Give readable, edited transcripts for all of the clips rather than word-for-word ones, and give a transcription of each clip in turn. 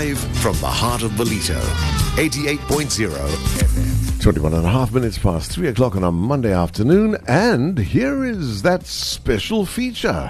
Live from the heart of Ballito, 88.0 FM. 21 and a half minutes past 3 o'clock on a Monday afternoon, and here is that special feature.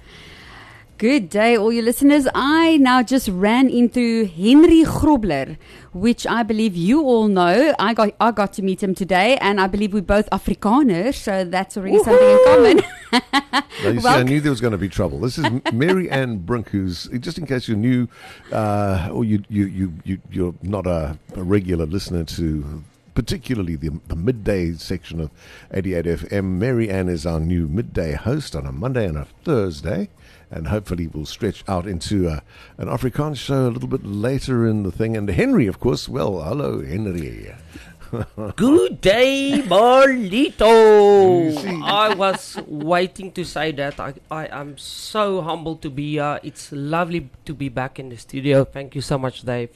Good day, all you listeners. I now just ran into Henry Grobler, which I believe you all know. I got to meet him today, and I believe we're both Afrikaners, so that's already something in common. Now, you see, I knew there was going to be trouble. This is Mary Ann Brink, who's, just in case you're new, or you're not a regular listener to particularly the midday section of 88 FM. Mary Ann is our new midday host on a Monday and a Thursday, and hopefully we'll stretch out into an Afrikaans show a little bit later in the thing. And Henry, of course, well, hello, Henry. Good day, Ballito. I was waiting to say that. I am so humbled to be here. It's lovely to be back in the studio. Thank you so much, Dave.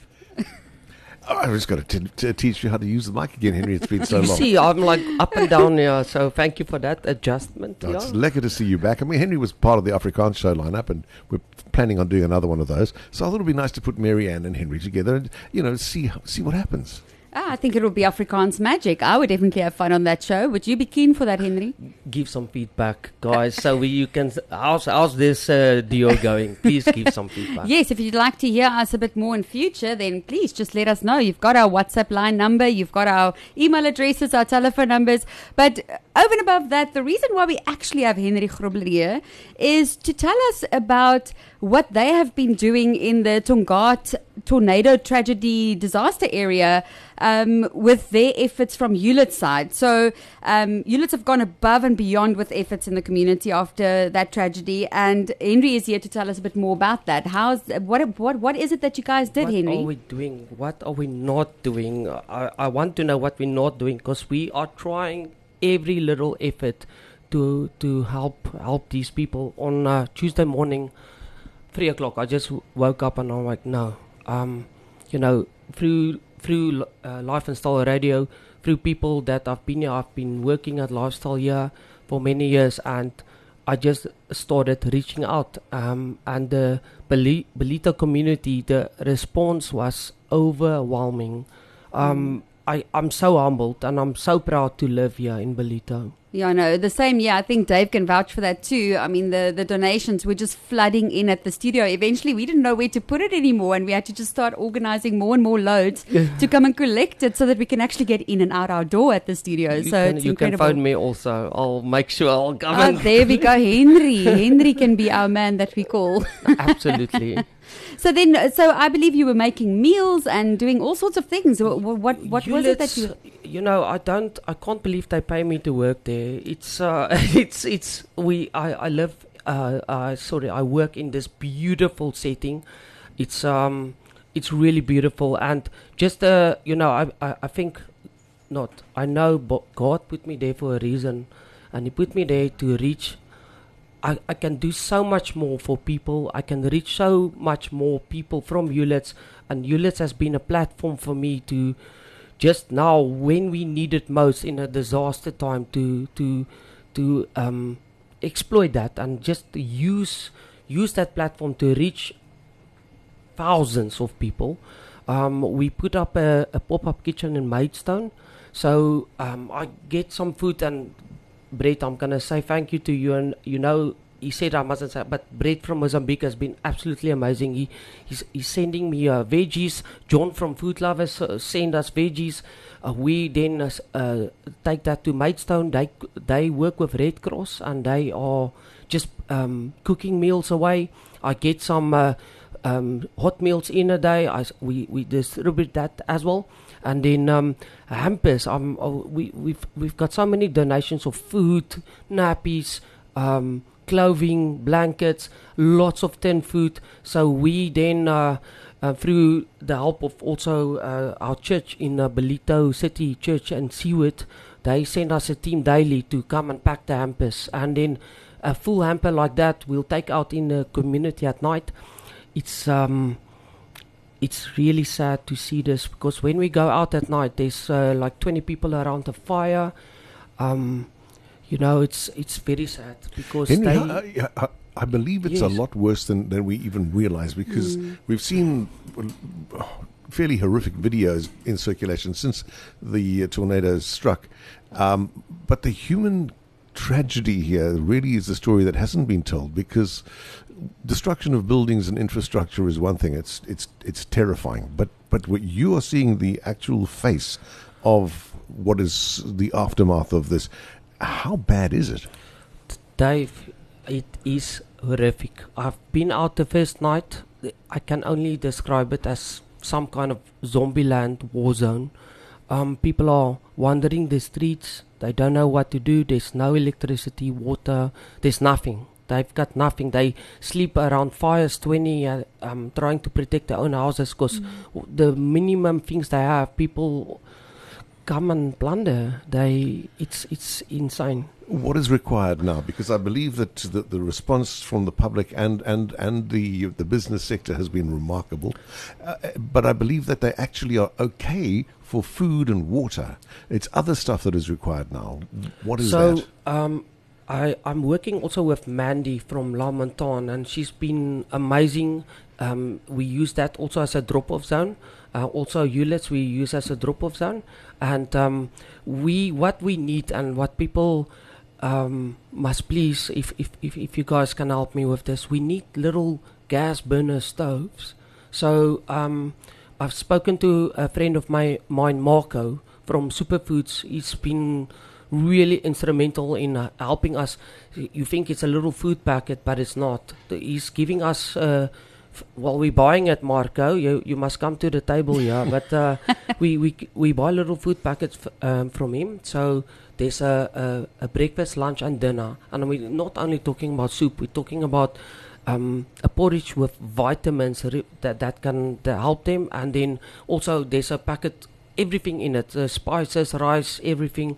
I was going to teach you how to use the mic again, Henry. It's been so long. You see, I'm like up and down here, so thank you for that adjustment. Oh, it's lekker to see you back. I mean, Henry was part of the Afrikaans show lineup, and we're planning on doing another one of those. So I thought it would be nice to put Mary Ann and Henry together and, see what happens. I think it will be Afrikaans magic. I would definitely have fun on that show. Would you be keen for that, Henry? Give some feedback, guys, so you can... How's this deal going? Please give some feedback. Yes, if you'd like to hear us a bit more in future, then please just let us know. You've got our WhatsApp line number. You've got our email addresses, our telephone numbers. But over and above that, the reason why we actually have Henry Grobler here is to tell us about what they have been doing in the Tongaat tornado tragedy disaster area with their efforts from Hewlett's side. So Hewlett's have gone above and beyond with efforts in the community after that tragedy, and Henry is here to tell us a bit more about that. What is it that you guys did, Henry? What are we doing? What are we not doing? I want to know what we're not doing, because we are trying every little effort to help these people. On Tuesday morning, 3 o'clock, I just woke up and I'm like, no, through Life and Style Radio, through people that I've been working at Lifestyle here for many years, and I just started reaching out, and the Ballito community, the response was overwhelming. I'm so humbled, and I'm so proud to live here in Ballito. Yeah, I know. The same, I think Dave can vouch for that too. I mean, the donations were just flooding in at the studio. Eventually, we didn't know where to put it anymore, and we had to just start organizing more and more loads to come and collect it so that we can actually get in and out our door at the studio. It's you can phone me also. I'll make sure I'll come. There we go, Henry. Henry can be our man that we call. Absolutely. So I believe you were making meals and doing all sorts of things. What was it that you... I can't believe they pay me to work there. I work in this beautiful setting. It's really beautiful, and just I think not. I know God put me there for a reason, and He put me there to reach. I can do so much more for people. I can reach so much more people from Hewlett's, and Hewlett's has been a platform for me to just now, when we need it most in a disaster time, to exploit that and just use that platform to reach thousands of people. We put up a pop-up kitchen in Maidstone, so I get some food and Brett, I'm going to say thank you to you, and he said I mustn't say, but Brett from Mozambique has been absolutely amazing. He's sending me veggies. John from Food Lovers send us veggies. We then take that to Maidstone. They work with Red Cross, and they are just cooking meals away. I get some hot meals in a day. We distribute that as well. And then hampers. We've got so many donations of food, nappies, clothing, blankets, lots of tin food. So we then, through the help of also our church in Ballito City Church and Seawood, they send us a team daily to come and pack the hampers. And then a full hamper like that we'll take out in the community at night. It's really sad to see this, because when we go out at night, there's like 20 people around the fire. It's very sad because Henry, I believe it's a lot worse than we even realize, because we've seen fairly horrific videos in circulation since the tornadoes struck. But the human tragedy here really is a story that hasn't been told, because destruction of buildings and infrastructure is one thing. It's terrifying. But what you are seeing, the actual face of what is the aftermath of this, how bad is it? Dave, it is horrific. I've been out the first night. I can only describe it as some kind of zombie land, war zone. People are wandering the streets. They don't know what to do. There's no electricity, water. There's nothing. They've got nothing. They sleep around fires, 20, trying to protect their own houses, because the minimum things they have, people come and plunder. It's insane. What is required now? Because I believe that the response from the public and the business sector has been remarkable. But I believe that they actually are okay for food and water. It's other stuff that is required now. What is that? I'm working also with Mandy from La Montagne, and she's been amazing. We use that also as a drop-off zone. Also, Ulets we use as a drop-off zone. And what we need and what people must please, if you guys can help me with this, we need little gas burner stoves. So I've spoken to a friend of mine, Marco, from Superfoods. He's been really instrumental in helping us. You think it's a little food packet, but it's not. He's giving us we're buying it, Marco. You must come to the table here. But we buy little food packets from him. So there's a breakfast, lunch, and dinner. And we're not only talking about soup. We're talking about a porridge with vitamins that can help them. And then also there's a packet, everything in it, spices, rice, everything.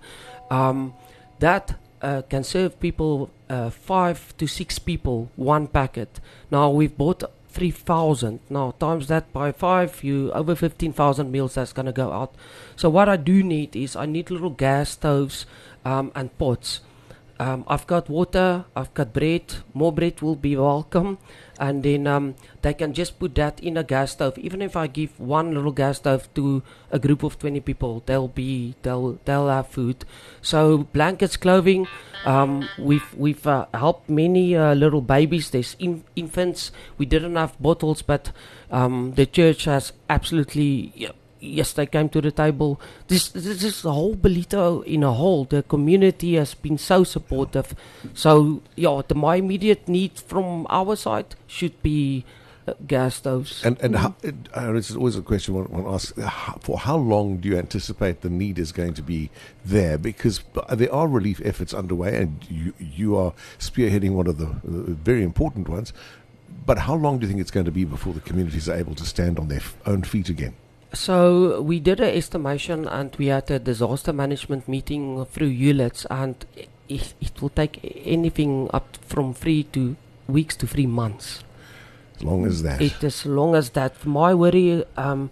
That can serve people, 5 to 6 people, one packet. Now we've bought 3,000. Now times that by 5, you over 15,000 meals that's gonna go out. So what I do need is I need little gas stoves and pots. I've got water, I've got bread. More bread will be welcome. And then they can just put that in a gas stove. Even if I give one little gas stove to a group of 20 people, they'll have food. So blankets, clothing. We've helped many little babies. There's infants. We didn't have bottles, but the church has absolutely. Yes, they came to the table. This is the whole Ballito in a whole. The community has been so supportive. So, my immediate need from our side should be gas stoves. And how, it's always a question I want to ask. For how long do you anticipate the need is going to be there? Because there are relief efforts underway, and you are spearheading one of the very important ones. But how long do you think it's going to be before the communities are able to stand on their own feet again? So we did an estimation, and we had a disaster management meeting through Ulets, and it will take anything up from 3 weeks to 3 months. As long as that. It is long as that. My worry, and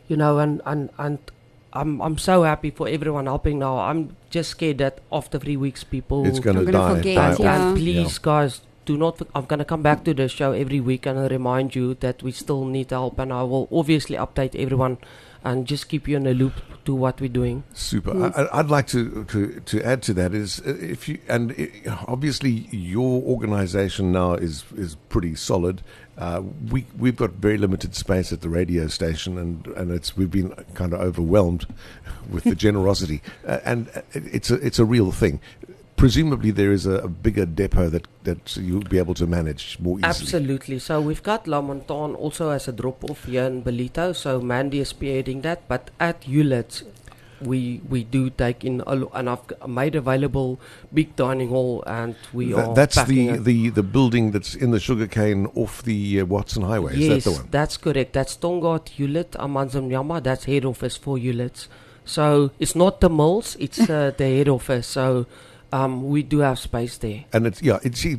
I'm so happy for everyone helping now. I'm just scared that after 3 weeks, people it's going to die. And please, guys, do not. I'm going to come back to the show every week and remind you that we still need help, and I will obviously update everyone and just keep you in the loop to what we're doing. Super. I'd like to add to that is obviously your organisation now is pretty solid. We've got very limited space at the radio station, and we've been kind of overwhelmed with the generosity, and it's a real thing. Presumably there is a bigger depot that you'll be able to manage more easily. Absolutely. So we've got La Montagne also as a drop-off here in Ballito. So Mandy is spearheading that. But at Ulets, we do take in, and I've made available big dining hall, and that's the building that's in the sugarcane off the Watson Highway. Yes, is that the one? That's correct. That's Tongaat Ulet Amanzimnyama. That's head office for Ulets. So it's not the mills, it's the head office. So we do have space there. And it's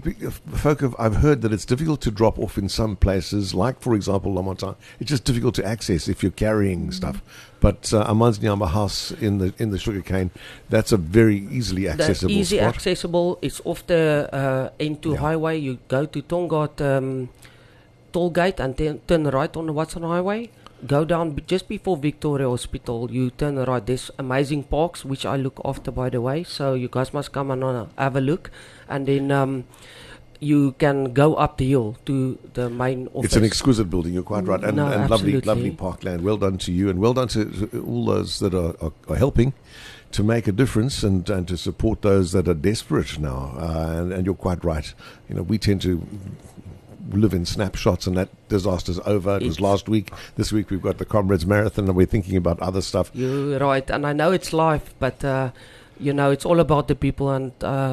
I've heard that it's difficult to drop off in some places, like for example Lamontan. It's just difficult to access if you're carrying stuff. But Amansnyamba House in the sugarcane, that's a very easily accessible That's easy spot. accessible. It's off the N2 highway. You go to Tongaat toll gate and then turn right on the Watson Highway. Go down just before Victoria Hospital. You turn right. There's amazing parks which I look after, by the way. So you guys must come and have a look. And then you can go up the hill to the main office. It's an exquisite building. You're quite right, and lovely parkland. Well done to you, and well done to all those that are helping to make a difference and to support those that are desperate now. And you're quite right. We tend to live in snapshots, and that disaster's over. It was last week. This week we've got the Comrades Marathon, and we're thinking about other stuff. You're right, and I know it's life, but it's all about the people, and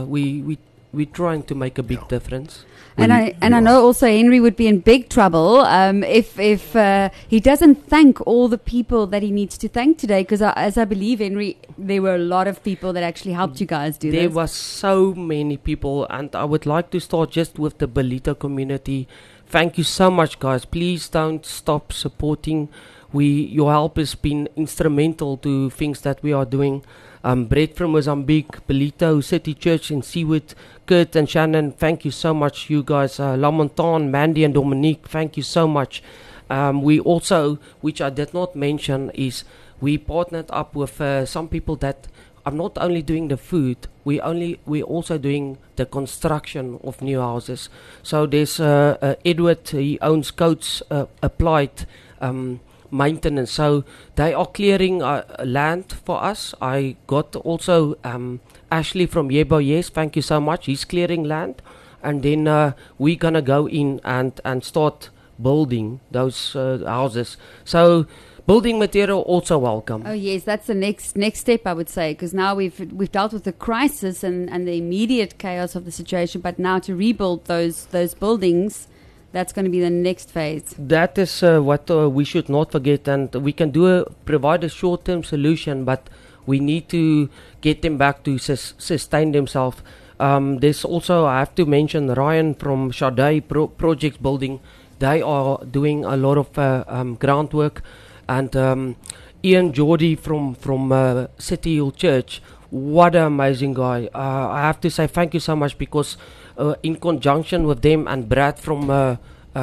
we're trying to make a big difference. And I know also Henry would be in big trouble if he doesn't thank all the people that he needs to thank today, because as I believe, Henry, there were a lot of people that actually helped you guys do this. There were so many people, and I would like to start just with the Belito community. Thank you so much, guys. Please don't stop supporting. Your help has been instrumental to things that we are doing. Brett from Mozambique, Belito City Church in Seawood, Kurt and Shannon, thank you so much, you guys. Lamontan, Mandy and Dominique, thank you so much. We also, which I did not mention, is we partnered up with some people that are not only doing the food, we're also doing the construction of new houses. So there's Edward, he owns Coates Applied Maintenance, so they are clearing land for us. I got also Ashley from Yebo, yes, thank you so much. He's clearing land, and then we're gonna go in and start building those houses. So building material also welcome. Oh yes, that's the next step, I would say, because now we've dealt with the crisis and the immediate chaos of the situation, but now to rebuild those buildings, that's going to be the next phase. That is what we should not forget, and we can provide a short-term solution, but we need to get them back to sustain themselves. There's also, I have to mention, Ryan from Shadai Projects Building. They are doing a lot of groundwork, and Ian Geordie from City Hill Church. What an amazing guy. I have to say thank you so much, because in conjunction with them and Brad from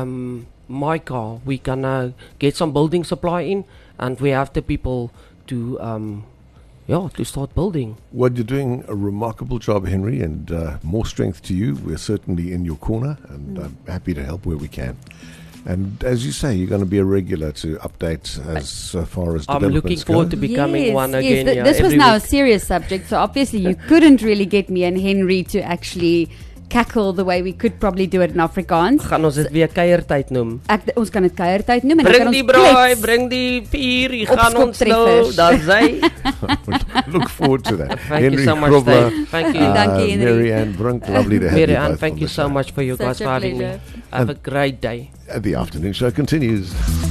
Micah, we can get some building supply in, and we have the people to start building. Well, you're doing a remarkable job, Henry, and more strength to you. We're certainly in your corner, and I'm happy to help where we can. And as you say, you're going to be a regular to update as far as I'm looking forward to becoming one again. Yes, this was now a serious subject, so obviously you couldn't really get me and Henry to actually cackle the way we could probably do it in Afrikaans. Gaan ons dit weer kuiertyd noem? Ons kan dit kuiertyd noem. Bring die braai, bring die vuur, jy gaan ons nou, daar's hy. Look forward to that. Thank Henry you so much, Grobler, Dave. Thank you. Dankie, Henry. Mary-Ann Brunk, lovely to have you Mary-Ann, both thank on you the so show. much for you guys Such a for having me. pleasure. Have a great day. The afternoon show continues.